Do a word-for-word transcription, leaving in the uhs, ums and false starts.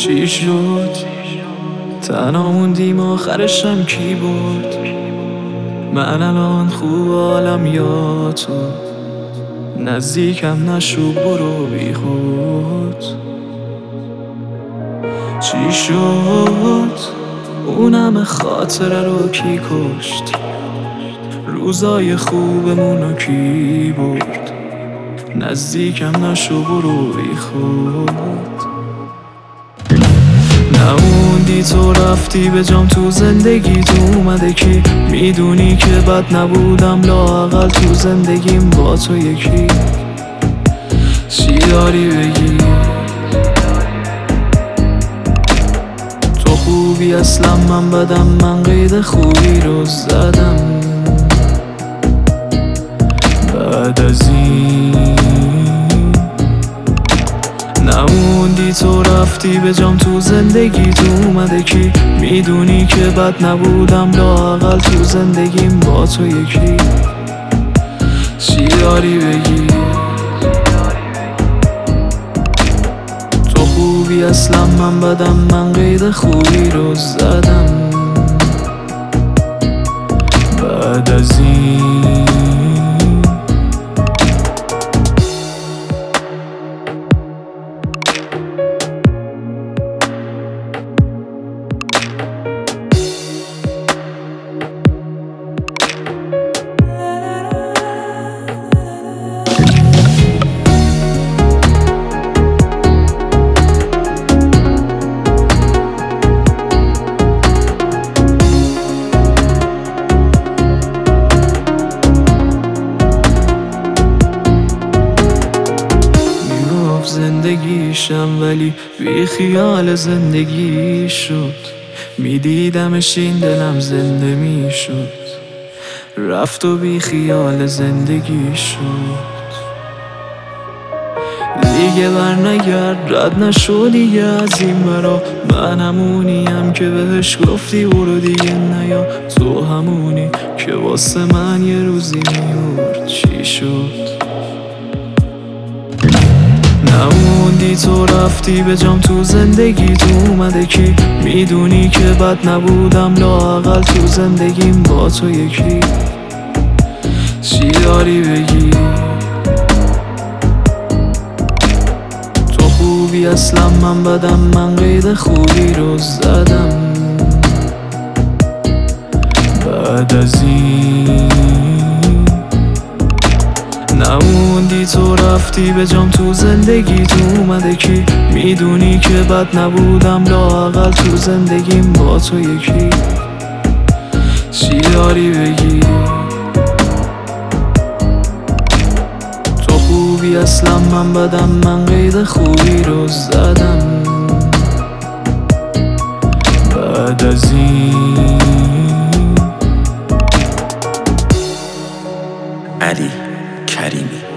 چی شد؟ تنها موندیم آخرشم کی بود؟ من الان خوب حالم یا تو؟ نزدیکم نشو برو بی خود. چی شد؟ اون همه خاطره رو کی کشت؟ روزای خوبمونو کی برد؟ نزدیکم نشو برو بی خود. نموندی تو رفتی به جام تو زندگی تو اومده کی؟ میدونی که بد نبودم لااقل تو زندگیم با تو یکی. چی داری بگی؟ تو خوبی اصلا من بدم، من قید خوبی رو زدم. بعد از این نموندی تو رفتی به جام تو زندگی تو اومده کی؟ میدونی که بد نبودم لااقل تو زندگیم با تو یکی. چی داری بگی؟ تو خوبی اصلا من بدم، من قید خوبی رو زدم. بعد از این زندگیشم ولی بی خیال زندگی شد. میدیدمش این دلم زنده میشد، رفت و بی خیال زندگی شد. دیگه بر نگرد، رد نشو دیگه از این برا. من همونیم که بهش گفتی برو دیگه نیا. تو همونی که واسه من یه روزی میورد. چی شد؟ نموندی تو رفتی به جام تو زندگی تو اومده کی؟ میدونی که بد نبودم لااقل تو زندگیم با تو یکی. چی داری بگی؟ تو خوبی اصلا من بدم، من قید خوبی رو زدم. بعد از این نموندی تو رفتی به جام تو زندگی تو اومده کی؟ میدونی که بد نبودم لااقل تو زندگیم با تو یکی. چی داری بگی؟ تو خوبی اصلا من بدم، من قید خوبی رو زدم. بعد از این علی کریمی.